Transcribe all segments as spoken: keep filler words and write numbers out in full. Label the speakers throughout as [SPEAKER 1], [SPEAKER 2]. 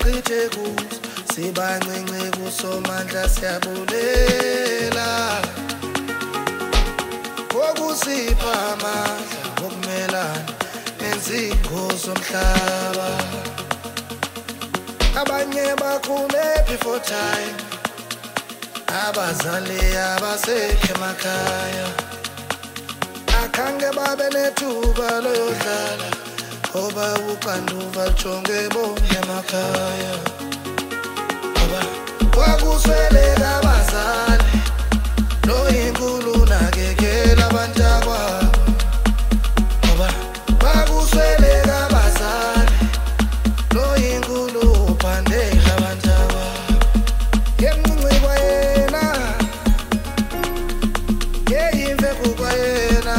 [SPEAKER 1] sichithe kuzo sibancinci kusomandla siyabulela kokusipha amandla okumelana nezipho zomhlaba. Abanye bakhule before time, abazali abasekho emakhaya, akhange babe nethuba loyodlala ngoba uxanduva lujonge bonke emakhaya. Kwakusweleka abazali noyinkulu nakekela abantakwabo, ngoba kwakusweleka abazali noyinkulu uphandela abantakwabo. Yemncinci kwayena yeyimfeku kwayena,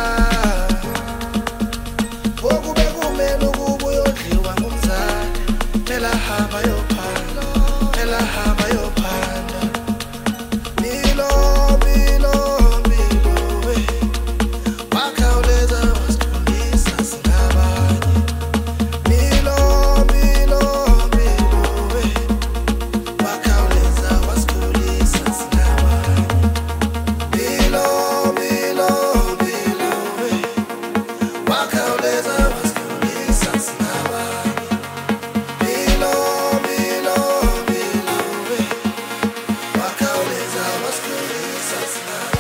[SPEAKER 1] okube kumele ukuba uyodliwa ngumzali, phela hamba yophanda, phela hamba yophanda. Milo, Milo, Milo, we wakhawuleza wasikhombisa singabanye. Milo, Milo, Milo, we wakhawuleza wasikholisa singabanye. Milo, Milo, Milo, we wakhawuleza wasikholisa singabanye. Milo, Milo, Milo, we wakhawuleza wasikholisa singabanye.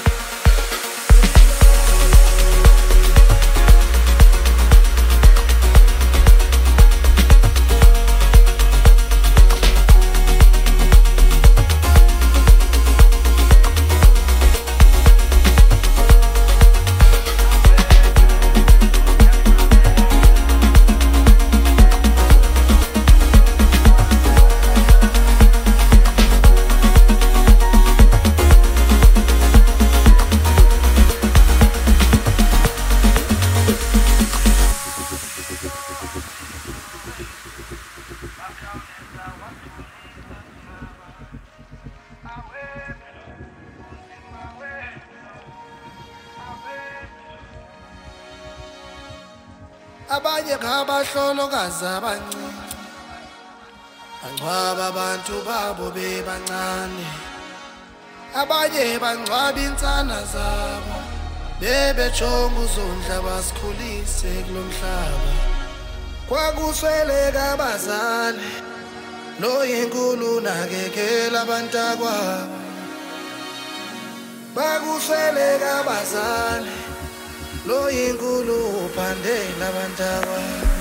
[SPEAKER 1] Abanye ngabahlolokazi abancinci, bangcwaba abantu babo bebancane. Abanye bangcwaba insana zabo bebejonga uzondla basikhulise kulomhlaba. Kwakusweleka abazali noyinkulu nakekela abantakwabo, bakusweleka abazali noyinkulu uphandela abantakwabo.